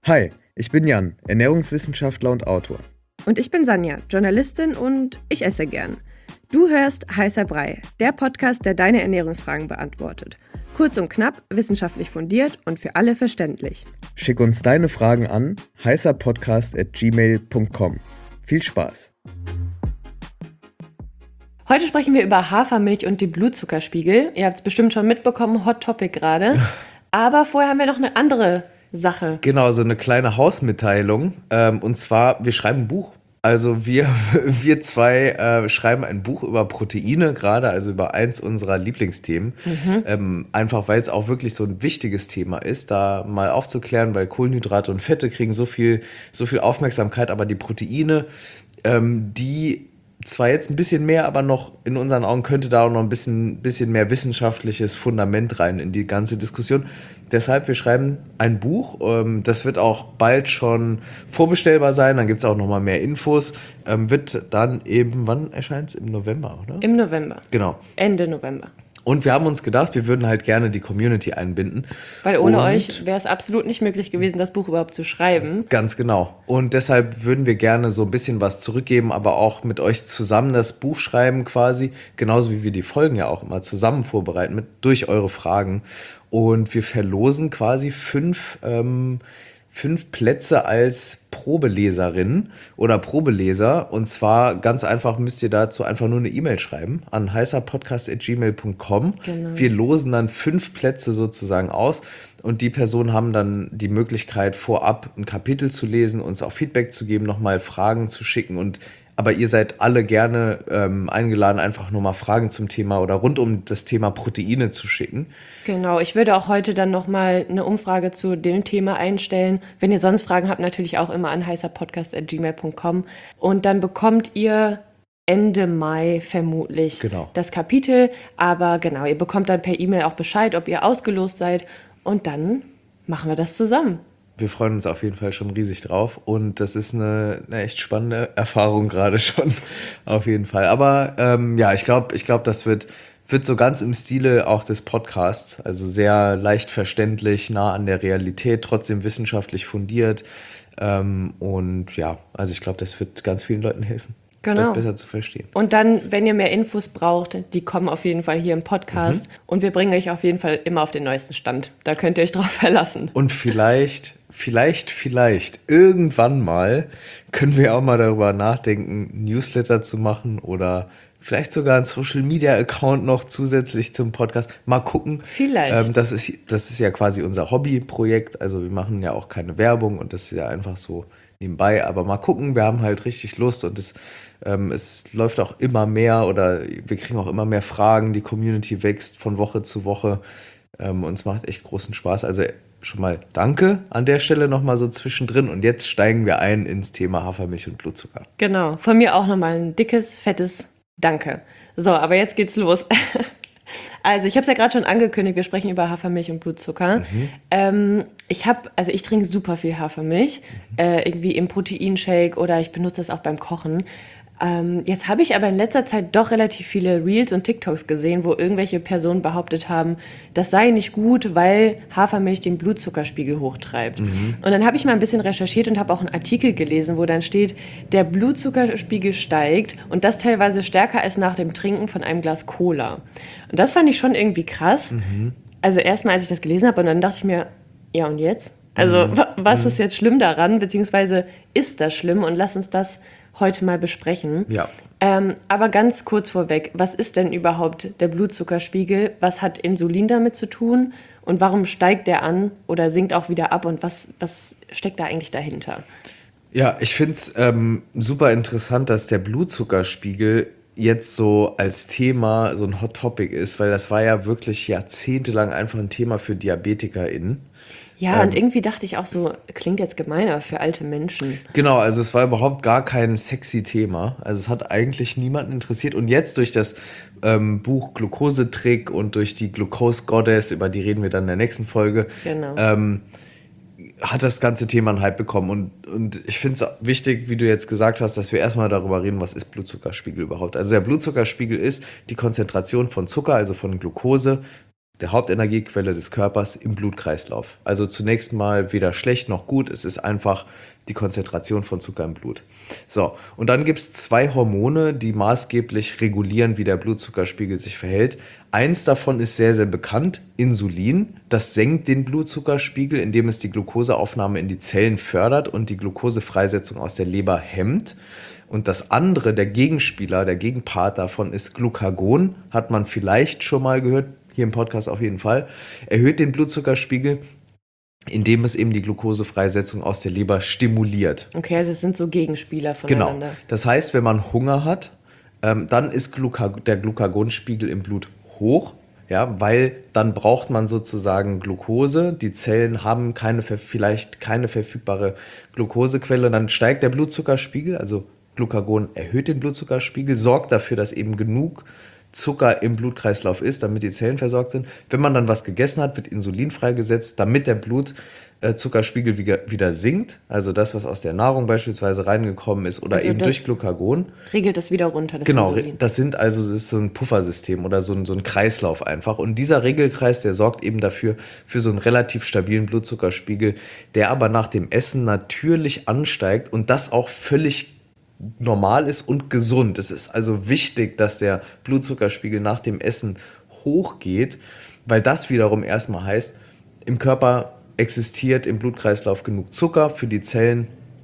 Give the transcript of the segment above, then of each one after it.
Hi, ich bin Jan, Ernährungswissenschaftler und Autor. Und ich bin Sanja, Journalistin und ich esse gern. Du hörst Heißer Brei, der Podcast, der deine Ernährungsfragen beantwortet. Kurz und knapp, wissenschaftlich fundiert und für alle verständlich. Schick uns deine Fragen an heißerpodcast@gmail.com. Viel Spaß! Heute sprechen wir über Hafermilch und den Blutzuckerspiegel. Ihr habt es bestimmt schon mitbekommen, Hot Topic gerade. Aber vorher haben wir noch eine andere Sache. Genau, so eine kleine Hausmitteilung. Und zwar, wir schreiben ein Buch. Also wir zwei schreiben ein Buch über Proteine gerade, also über eins unserer Lieblingsthemen. Einfach, weil es auch wirklich so ein wichtiges Thema ist, da mal aufzuklären, weil Kohlenhydrate und Fette kriegen so viel Aufmerksamkeit, aber die Proteine, die zwar jetzt ein bisschen mehr, aber noch in unseren Augen könnte da auch noch ein bisschen mehr wissenschaftliches Fundament rein in die ganze Diskussion. Deshalb, wir schreiben ein Buch, das wird auch bald schon vorbestellbar sein, dann gibt es auch noch mal mehr Infos. Wird dann eben, wann erscheint es? Im November, oder? Im November. Genau. Ende November. Und wir haben uns gedacht, wir würden halt gerne die Community einbinden. Weil ohne euch wäre es absolut nicht möglich gewesen, das Buch überhaupt zu schreiben. Ganz genau. Und deshalb würden wir gerne so ein bisschen was zurückgeben, aber auch mit euch zusammen das Buch schreiben quasi. Genauso wie wir die Folgen ja auch immer zusammen vorbereiten durch eure Fragen. Und wir verlosen quasi fünf Plätze als Probeleserin oder Probeleser. Und zwar ganz einfach müsst ihr dazu einfach nur eine E-Mail schreiben an heißerpodcast@gmail.com. Genau. Wir losen dann 5 Plätze sozusagen aus und die Personen haben dann die Möglichkeit, vorab ein Kapitel zu lesen, uns auch Feedback zu geben, nochmal Fragen zu schicken. Aber ihr seid alle gerne eingeladen, einfach nochmal Fragen zum Thema oder rund um das Thema Proteine zu schicken. Genau, ich würde auch heute dann nochmal eine Umfrage zu dem Thema einstellen. Wenn ihr sonst Fragen habt, natürlich auch immer an heißerpodcast@gmail.com. Und dann bekommt ihr Ende Mai vermutlich das Kapitel. Aber genau, ihr bekommt dann per E-Mail auch Bescheid, ob ihr ausgelost seid. Und dann machen wir das zusammen. Wir freuen uns auf jeden Fall schon riesig drauf und das ist eine echt spannende Erfahrung gerade schon, auf jeden Fall. Aber ich glaube, das wird so ganz im Stile auch des Podcasts, also sehr leicht verständlich, nah an der Realität, trotzdem wissenschaftlich fundiert. Also ich glaube, das wird ganz vielen Leuten helfen. Genau. Das besser zu verstehen. Und dann, wenn ihr mehr Infos braucht, die kommen auf jeden Fall hier im Podcast. Und wir bringen euch auf jeden Fall immer auf den neuesten Stand. Da könnt ihr euch drauf verlassen. Und vielleicht, irgendwann mal können wir auch mal darüber nachdenken, Newsletter zu machen oder vielleicht sogar einen Social-Media-Account noch zusätzlich zum Podcast. Mal gucken. Vielleicht. Das ist ja quasi unser Hobbyprojekt. Also wir machen ja auch keine Werbung und das ist ja einfach so nebenbei. Aber mal gucken, wir haben halt richtig Lust und es läuft auch immer mehr oder wir kriegen auch immer mehr Fragen. Die Community wächst von Woche zu Woche und es macht echt großen Spaß. Also schon mal danke an der Stelle nochmal so zwischendrin und jetzt steigen wir ein ins Thema Hafermilch und Blutzucker. Genau, von mir auch nochmal ein dickes, fettes Danke. So, aber jetzt geht's los. Also, ich habe es ja gerade schon angekündigt, wir sprechen über Hafermilch und Blutzucker. Ich trinke super viel Hafermilch, irgendwie im Proteinshake oder ich benutze das auch beim Kochen. Jetzt habe ich aber in letzter Zeit doch relativ viele Reels und TikToks gesehen, wo irgendwelche Personen behauptet haben, das sei nicht gut, weil Hafermilch den Blutzuckerspiegel hochtreibt. Und dann habe ich mal ein bisschen recherchiert und habe auch einen Artikel gelesen, wo dann steht, der Blutzuckerspiegel steigt und das teilweise stärker als nach dem Trinken von einem Glas Cola. Und das fand ich schon irgendwie krass. Also erstmal, als ich das gelesen habe und dann dachte ich mir, ja und jetzt? Also was ist jetzt schlimm daran, beziehungsweise ist das schlimm und lass uns das heute mal besprechen. Ja. Aber ganz kurz vorweg, was ist denn überhaupt der Blutzuckerspiegel? Was hat Insulin damit zu tun? Und warum steigt der an oder sinkt auch wieder ab? Und was steckt da eigentlich dahinter? Ja, ich finde es super interessant, dass der Blutzuckerspiegel jetzt so als Thema so ein Hot Topic ist, weil das war ja wirklich jahrzehntelang einfach ein Thema für DiabetikerInnen. Ja, und irgendwie dachte ich auch so, klingt jetzt gemeiner für alte Menschen. Genau, also es war überhaupt gar kein sexy Thema. Also es hat eigentlich niemanden interessiert. Und jetzt durch das Buch Glukosetrick und durch die Glucose Goddess, über die reden wir dann in der nächsten Folge, Genau. hat das ganze Thema einen Hype bekommen. Und ich finde es wichtig, wie du jetzt gesagt hast, dass wir erstmal darüber reden, was ist Blutzuckerspiegel überhaupt. Also der Blutzuckerspiegel ist die Konzentration von Zucker, also von Glucose, der Hauptenergiequelle des Körpers im Blutkreislauf. Also zunächst mal weder schlecht noch gut, es ist einfach die Konzentration von Zucker im Blut. So, und dann gibt es 2 Hormone, die maßgeblich regulieren, wie der Blutzuckerspiegel sich verhält. Eins davon ist sehr, sehr bekannt, Insulin. Das senkt den Blutzuckerspiegel, indem es die Glukoseaufnahme in die Zellen fördert und die Glukosefreisetzung aus der Leber hemmt. Und das andere, der Gegenspieler, der Gegenpart davon ist Glucagon, hat man vielleicht schon mal gehört, hier im Podcast auf jeden Fall, erhöht den Blutzuckerspiegel, indem es eben die Glukosefreisetzung aus der Leber stimuliert. Okay, also es sind so Gegenspieler voneinander. Genau. Das heißt, wenn man Hunger hat, dann ist der Glucagonspiegel im Blut hoch, ja, weil dann braucht man sozusagen Glucose. Die Zellen haben vielleicht keine verfügbare Glukosequelle. Dann steigt der Blutzuckerspiegel, also Glucagon erhöht den Blutzuckerspiegel, sorgt dafür, dass eben genug Zucker im Blutkreislauf ist, damit die Zellen versorgt sind. Wenn man dann was gegessen hat, wird Insulin freigesetzt, damit der Blutzuckerspiegel wieder sinkt. Also das, was aus der Nahrung beispielsweise reingekommen ist oder Also eben das durch Glucagon. regelt das wieder runter, das Genau, Insulin. das ist so ein Puffersystem oder so ein Kreislauf einfach. Und dieser Regelkreis, der sorgt eben dafür, für so einen relativ stabilen Blutzuckerspiegel, der aber nach dem Essen natürlich ansteigt und das auch völlig normal ist und gesund. Es ist also wichtig, dass der Blutzuckerspiegel nach dem Essen hochgeht, weil das wiederum erstmal heißt, im Körper existiert im Blutkreislauf genug Zucker für die Zellen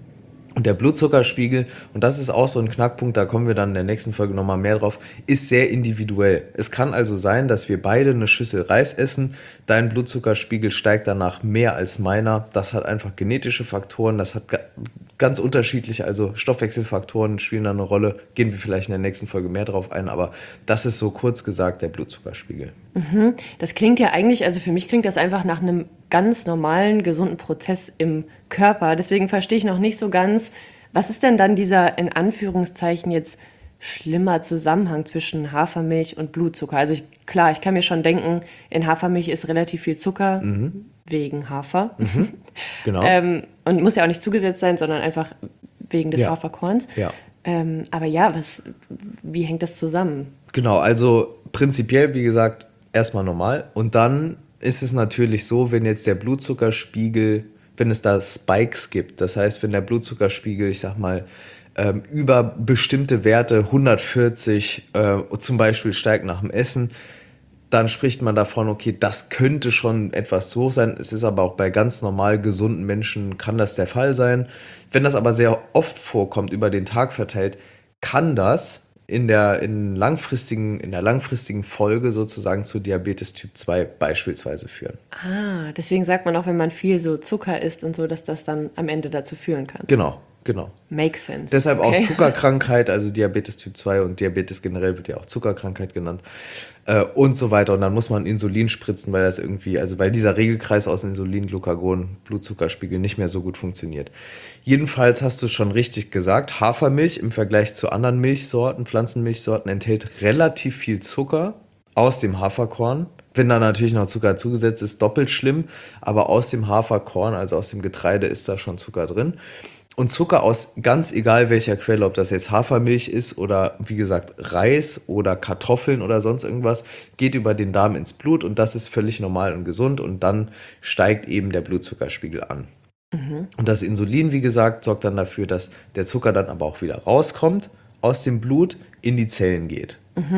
und der Blutzuckerspiegel, und das ist auch so ein Knackpunkt, da kommen wir dann in der nächsten Folge nochmal mehr drauf, ist sehr individuell. Es kann also sein, dass wir beide eine Schüssel Reis essen, dein Blutzuckerspiegel steigt danach mehr als meiner. Das hat einfach genetische Faktoren, das hat ganz unterschiedlich, also Stoffwechselfaktoren spielen da eine Rolle, gehen wir vielleicht in der nächsten Folge mehr drauf ein, aber das ist so kurz gesagt der Blutzuckerspiegel. Das klingt ja eigentlich, also für mich klingt das einfach nach einem ganz normalen, gesunden Prozess im Körper. Deswegen verstehe ich noch nicht so ganz, was ist denn dann dieser in Anführungszeichen jetzt schlimmer Zusammenhang zwischen Hafermilch und Blutzucker? Also klar, ich kann mir schon denken, in Hafermilch ist relativ viel Zucker wegen Hafer. Genau. Und muss ja auch nicht zugesetzt sein, sondern einfach wegen des Ja. Haferkorns. Ja. Aber ja, wie hängt das zusammen? Genau, also prinzipiell, wie gesagt, erstmal normal. Und dann ist es natürlich so, wenn jetzt der Blutzuckerspiegel, wenn es da Spikes gibt, das heißt, wenn der Blutzuckerspiegel, ich sag mal, über bestimmte Werte, 140 zum Beispiel steigt nach dem Essen, dann spricht man davon, okay, das könnte schon etwas zu hoch sein. Es ist aber auch bei ganz normal gesunden Menschen kann das der Fall sein. Wenn das aber sehr oft vorkommt, über den Tag verteilt, kann das in der langfristigen Folge sozusagen zu Diabetes Typ 2 beispielsweise führen. Deswegen sagt man auch, wenn man viel so Zucker isst und so, dass das dann am Ende dazu führen kann. Genau. Makes sense. Deshalb okay. auch Zuckerkrankheit, also Diabetes Typ 2 und Diabetes generell wird ja auch Zuckerkrankheit genannt und so weiter. Und dann muss man Insulin spritzen, weil weil dieser Regelkreis aus Insulin, Glucagon, Blutzuckerspiegel nicht mehr so gut funktioniert. Jedenfalls hast du schon richtig gesagt, Hafermilch im Vergleich zu anderen Milchsorten, Pflanzenmilchsorten enthält relativ viel Zucker aus dem Haferkorn. Wenn da natürlich noch Zucker zugesetzt ist, doppelt schlimm, aber aus dem Haferkorn, also aus dem Getreide, ist da schon Zucker drin. Und Zucker aus ganz egal welcher Quelle, ob das jetzt Hafermilch ist oder wie gesagt Reis oder Kartoffeln oder sonst irgendwas, geht über den Darm ins Blut und das ist völlig normal und gesund und dann steigt eben der Blutzuckerspiegel an. Und das Insulin, wie gesagt, sorgt dann dafür, dass der Zucker dann aber auch wieder rauskommt, aus dem Blut in die Zellen geht.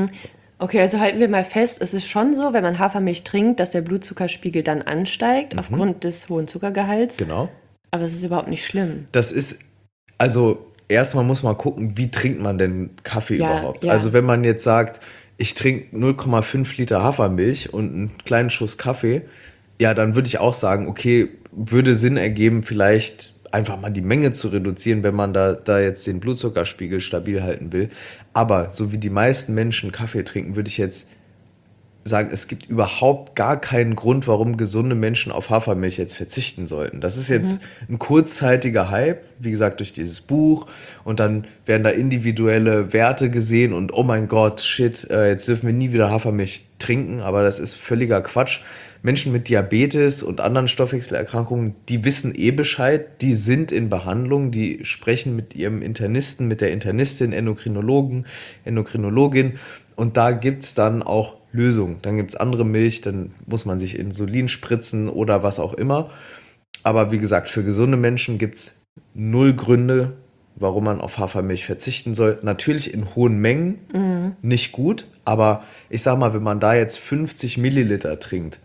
Okay, also halten wir mal fest, es ist schon so, wenn man Hafermilch trinkt, dass der Blutzuckerspiegel dann ansteigt aufgrund des hohen Zuckergehalts. Genau. Aber es ist überhaupt nicht schlimm. Das ist, also erstmal muss man gucken, wie trinkt man denn Kaffee überhaupt? Ja. Also wenn man jetzt sagt, ich trinke 0,5 Liter Hafermilch und einen kleinen Schuss Kaffee, ja, dann würde ich auch sagen, okay, würde Sinn ergeben, vielleicht einfach mal die Menge zu reduzieren, wenn man da jetzt den Blutzuckerspiegel stabil halten will. Aber so wie die meisten Menschen Kaffee trinken, würde ich jetzt sagen, es gibt überhaupt gar keinen Grund, warum gesunde Menschen auf Hafermilch jetzt verzichten sollten. Das ist jetzt ein kurzzeitiger Hype, wie gesagt, durch dieses Buch und dann werden da individuelle Werte gesehen und oh mein Gott, shit, jetzt dürfen wir nie wieder Hafermilch trinken, aber das ist völliger Quatsch. Menschen mit Diabetes und anderen Stoffwechselerkrankungen, die wissen Bescheid, die sind in Behandlung, die sprechen mit ihrem Internisten, mit der Internistin, Endokrinologin Und da gibt es dann auch Lösungen. Dann gibt es andere Milch, dann muss man sich Insulin spritzen oder was auch immer. Aber wie gesagt, für gesunde Menschen gibt es 0 Gründe, warum man auf Hafermilch verzichten soll. Natürlich in hohen Mengen, nicht gut. Aber ich sag mal, wenn man da jetzt 50 Milliliter trinkt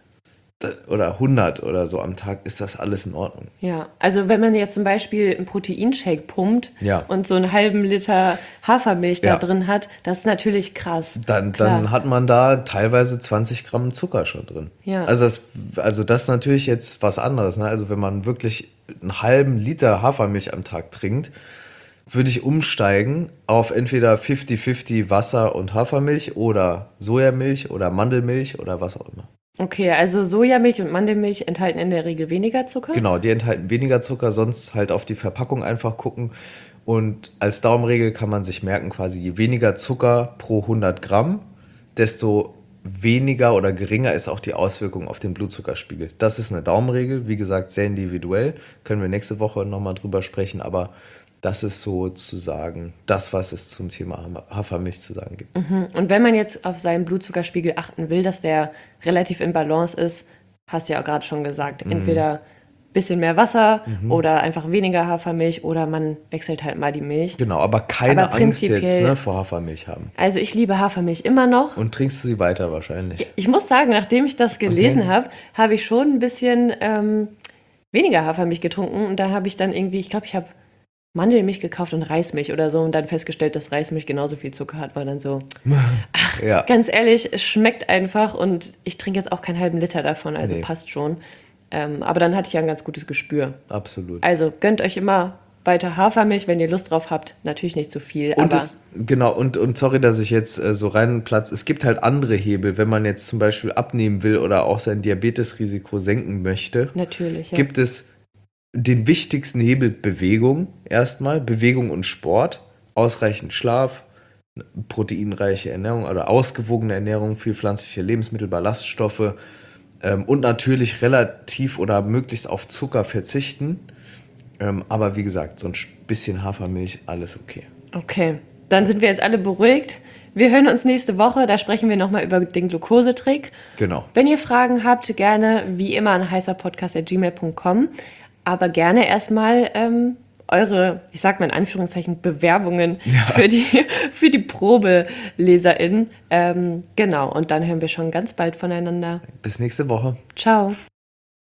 oder 100 oder so am Tag, ist das alles in Ordnung. Ja, also wenn man jetzt zum Beispiel einen Proteinshake pumpt Ja. und so einen halben Liter Hafermilch da Ja. drin hat, das ist natürlich krass. Dann Klar. hat man da teilweise 20 Gramm Zucker schon drin. Ja. Also das ist natürlich jetzt was anderes. Ne? Also wenn man wirklich einen halben Liter Hafermilch am Tag trinkt, würde ich umsteigen auf entweder 50-50 Wasser und Hafermilch oder Sojamilch oder Mandelmilch oder was auch immer. Okay, also Sojamilch und Mandelmilch enthalten in der Regel weniger Zucker? Genau, die enthalten weniger Zucker, sonst halt auf die Verpackung einfach gucken. Und als Daumenregel kann man sich merken, quasi je weniger Zucker pro 100 Gramm, desto weniger oder geringer ist auch die Auswirkung auf den Blutzuckerspiegel. Das ist eine Daumenregel, wie gesagt, sehr individuell. Können wir nächste Woche nochmal drüber sprechen, aber das ist sozusagen das, was es zum Thema Hafermilch zu sagen gibt. Und wenn man jetzt auf seinen Blutzuckerspiegel achten will, dass der relativ in Balance ist, hast du ja auch gerade schon gesagt, entweder ein bisschen mehr Wasser oder einfach weniger Hafermilch oder man wechselt halt mal die Milch. Genau, aber keine Aber Angst jetzt prinzipiell- vor Hafermilch haben. Also ich liebe Hafermilch immer noch. Und trinkst du sie weiter wahrscheinlich. Ich muss sagen, nachdem ich das gelesen habe, habe ich schon ein bisschen weniger Hafermilch getrunken und da habe ich dann irgendwie, ich glaube, ich habe Mandelmilch gekauft und Reismilch oder so und dann festgestellt, dass Reismilch genauso viel Zucker hat, war dann so, Ja. ganz ehrlich, es schmeckt einfach und ich trinke jetzt auch keinen halben Liter davon, also Nee. passt schon. Aber dann hatte ich ja ein ganz gutes Gespür. Absolut. Also gönnt euch immer weiter Hafermilch, wenn ihr Lust drauf habt. Natürlich nicht zu viel, Und aber und sorry, dass ich jetzt so reinplatze. Es gibt halt andere Hebel, wenn man jetzt zum Beispiel abnehmen will oder auch sein Diabetesrisiko senken möchte. natürlich, ja. Gibt es den wichtigsten Hebel Bewegung erstmal, Bewegung und Sport, ausreichend Schlaf, proteinreiche Ernährung oder ausgewogene Ernährung, viel pflanzliche Lebensmittel, Ballaststoffe und natürlich relativ oder möglichst auf Zucker verzichten. Aber wie gesagt, so ein bisschen Hafermilch, alles okay. Okay, dann sind wir jetzt alle beruhigt. Wir hören uns nächste Woche, da sprechen wir nochmal über den Glukosetrick. Genau. Wenn ihr Fragen habt, gerne wie immer an heißerpodcast@gmail.com. Aber gerne erstmal eure, ich sag mal in Anführungszeichen, Bewerbungen für die ProbeleserInnen. Genau, und dann hören wir schon ganz bald voneinander. Bis nächste Woche. Ciao.